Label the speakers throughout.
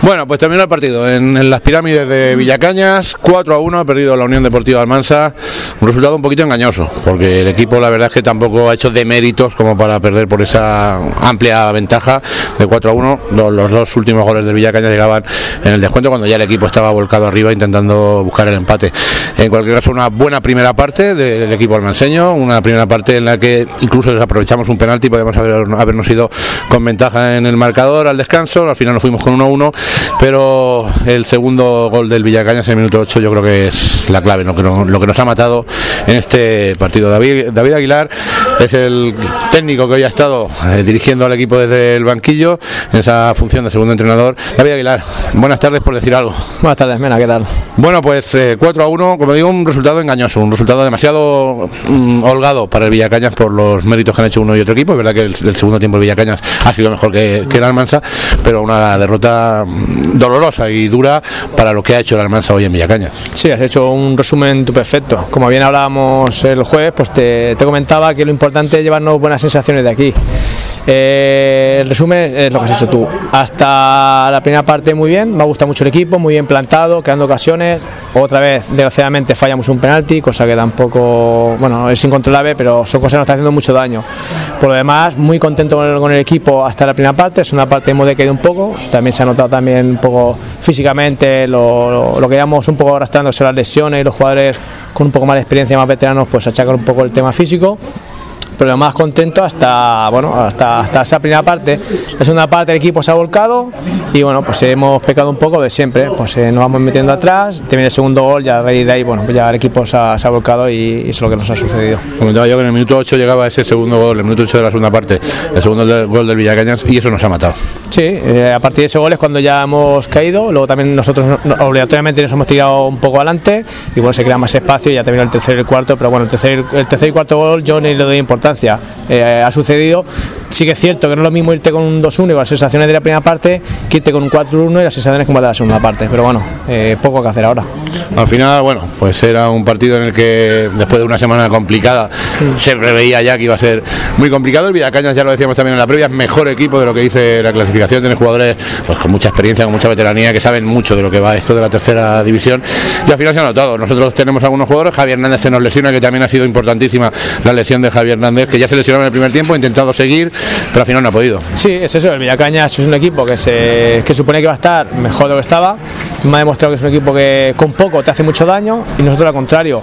Speaker 1: Bueno, pues terminó el partido en las pirámides de Villacañas, 4-1, ha perdido la Unión Deportiva Almansa, un resultado un poquito engañoso, porque el equipo la verdad es que tampoco ha hecho deméritos como para perder por esa amplia ventaja de 4-1, los dos últimos goles del Villacañas llegaban en el descuento cuando ya el equipo estaba volcado arriba intentando buscar el empate. En cualquier caso, una buena primera parte del equipo almanseño, una primera parte en la que incluso aprovechamos un penalti, podemos habernos ido con ventaja en el marcador al descanso, al final nos fuimos con 1-1, pero el segundo gol del Villacañas en el minuto 8 yo creo que es la clave, lo que nos ha matado en este partido. David Aguilar es el técnico que hoy ha estado dirigiendo al equipo desde el banquillo en esa función de segundo entrenador. David Aguilar, buenas tardes, por decir algo.
Speaker 2: Buenas tardes, Mena, ¿qué tal?
Speaker 1: Bueno, pues 4-1, como digo, un resultado engañoso, un resultado demasiado holgado para el Villacañas por los méritos que han hecho uno y otro equipo. Es verdad que el segundo tiempo el Villacañas ha sido mejor que el Almansa, pero una derrota dolorosa y dura para lo que ha hecho el Almansa hoy en Villacañas.
Speaker 2: Sí, has hecho un resumen perfecto. Como bien hablábamos el jueves, pues te comentaba que lo importante es llevarnos buenas sensaciones de aquí. El resumen es lo que has hecho tú. Hasta la primera parte muy bien, me ha gustado mucho el equipo, muy bien plantado, creando ocasiones. Otra vez, desgraciadamente, fallamos un penalti, cosa que tampoco, bueno, es incontrolable, pero son cosas que nos están haciendo mucho daño. Por lo demás, muy contento con el equipo hasta la primera parte. Es una parte hemos decaído un poco, también se ha notado también un poco físicamente lo que íbamos un poco arrastrándose las lesiones y los jugadores con un poco más de experiencia, más veteranos, pues achacan un poco el tema físico. Pero lo más contento hasta esa primera parte. La segunda parte el equipo se ha volcado y bueno, pues hemos pecado un poco de siempre, pues nos vamos metiendo atrás, termina el segundo gol, ya a raíz de ahí, bueno, pues ya el equipo se ha volcado y eso es lo que nos ha sucedido.
Speaker 1: Comentaba yo que en el minuto 8 llegaba ese segundo gol, el minuto 8 de la segunda parte, el segundo gol del Villacañas, y eso nos ha matado.
Speaker 2: Sí, a partir de ese gol es cuando ya hemos caído, luego también nosotros obligatoriamente nos hemos tirado un poco adelante y bueno, se crea más espacio y ya terminó el tercer y el cuarto, pero bueno, el tercer y cuarto gol yo ni le doy importancia. Ha sucedido, sí que es cierto que no es lo mismo irte con un 2-1 y las sensaciones de la primera parte que irte con un 4-1 y las sensaciones como de la segunda parte, pero bueno, poco que hacer ahora.
Speaker 1: Al final, bueno, pues era un partido en el que después de una semana complicada se preveía ya que iba a ser muy complicado. El Villacañas, ya lo decíamos también en la previa, es mejor equipo de lo que dice la clasificación, tiene jugadores pues con mucha experiencia, con mucha veteranía, que saben mucho de lo que va esto de la tercera división, y al final se ha notado. Nosotros tenemos algunos jugadores, Javier Hernández se nos lesiona, que también ha sido importantísima la lesión de Javier Hernández, que ya se lesionó en el primer tiempo, ha intentado seguir, pero al final no ha podido.
Speaker 2: Sí, es eso, el Villacañas es un equipo que supone que va a estar mejor de lo que estaba, me ha demostrado que es un equipo que con poco te hace mucho daño y nosotros al contrario,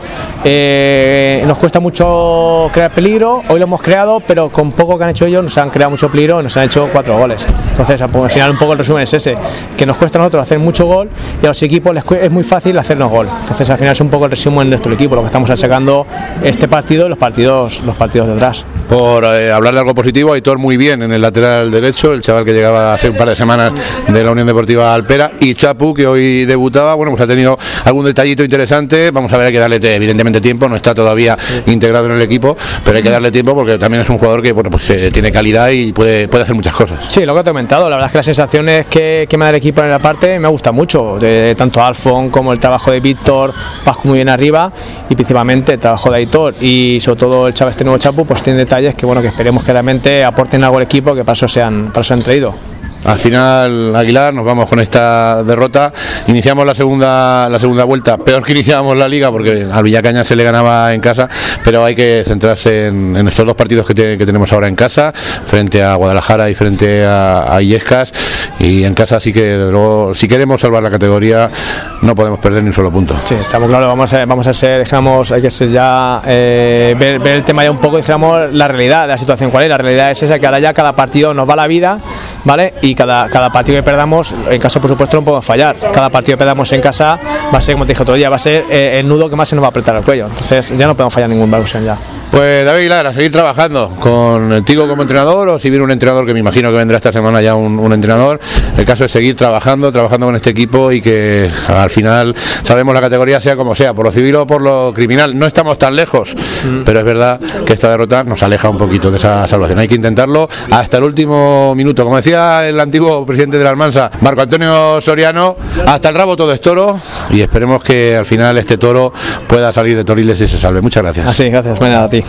Speaker 2: nos cuesta mucho crear peligro, hoy lo hemos creado, pero con poco que han hecho ellos nos han creado mucho peligro y nos han hecho 4 goles. Entonces al final un poco el resumen es ese, que nos cuesta a nosotros hacer mucho gol y a los equipos es muy fácil hacernos gol. Entonces al final es un poco el resumen de nuestro equipo, lo que estamos achacando este partido y los partidos de atrás.
Speaker 1: Por hablar de algo positivo, Aitor muy bien en el lateral derecho, el chaval que llegaba hace un par de semanas de la Unión Deportiva Alpera, y Chapu, que hoy debutaba, bueno, pues ha tenido algún detallito interesante. Vamos a ver, hay que darle evidentemente tiempo, no está todavía integrado en el equipo, pero hay que darle tiempo porque también es un jugador que, bueno, pues tiene calidad y puede hacer muchas cosas.
Speaker 2: Sí, lo que te he comentado, la verdad es que las sensaciones que me da el equipo en la parte me gusta mucho, tanto Alfon como el trabajo de Víctor, Pascu muy bien arriba, y principalmente el trabajo de Aitor y sobre todo el chaval este nuevo Chapu, pues tiene detalles que bueno, que esperemos que realmente aporten algo al equipo, que para eso han traído.
Speaker 1: Al final, Aguilar, nos vamos con esta derrota. Iniciamos la segunda vuelta, peor que iniciábamos la liga, porque al Villacañas se le ganaba en casa, pero hay que centrarse en estos dos partidos que tenemos ahora en casa, frente a Guadalajara y frente a Illescas, y en casa sí que, desde luego, si queremos salvar la categoría, no podemos perder ni un solo punto.
Speaker 2: Sí, estamos claros, vamos a ser, hay que ser ya, ver el tema ya un poco, dijéramos, la realidad de la situación, ¿cuál es? La realidad es esa, que ahora ya cada partido nos va la vida, ¿vale? Y cada partido que perdamos, en casa por supuesto no podemos fallar, cada partido que perdamos en casa va a ser, como te dije otro día, va a ser el nudo que más se nos va a apretar el cuello, entonces ya no podemos fallar ningún balón ya.
Speaker 1: Pues David Aguilar, a seguir trabajando con el Tigo como entrenador, o si viene un entrenador, que me imagino que vendrá esta semana ya un entrenador. El caso es seguir trabajando con este equipo y que al final sabemos la categoría sea como sea, por lo civil o por lo criminal. No estamos tan lejos, pero es verdad que esta derrota nos aleja un poquito de esa salvación. Hay que intentarlo hasta el último minuto. Como decía el antiguo presidente de la Almansa, Marco Antonio Soriano, hasta el rabo todo es toro, y esperemos que al final este toro pueda salir de Toriles y se salve. Muchas gracias.
Speaker 2: Así, gracias, bueno, a ti.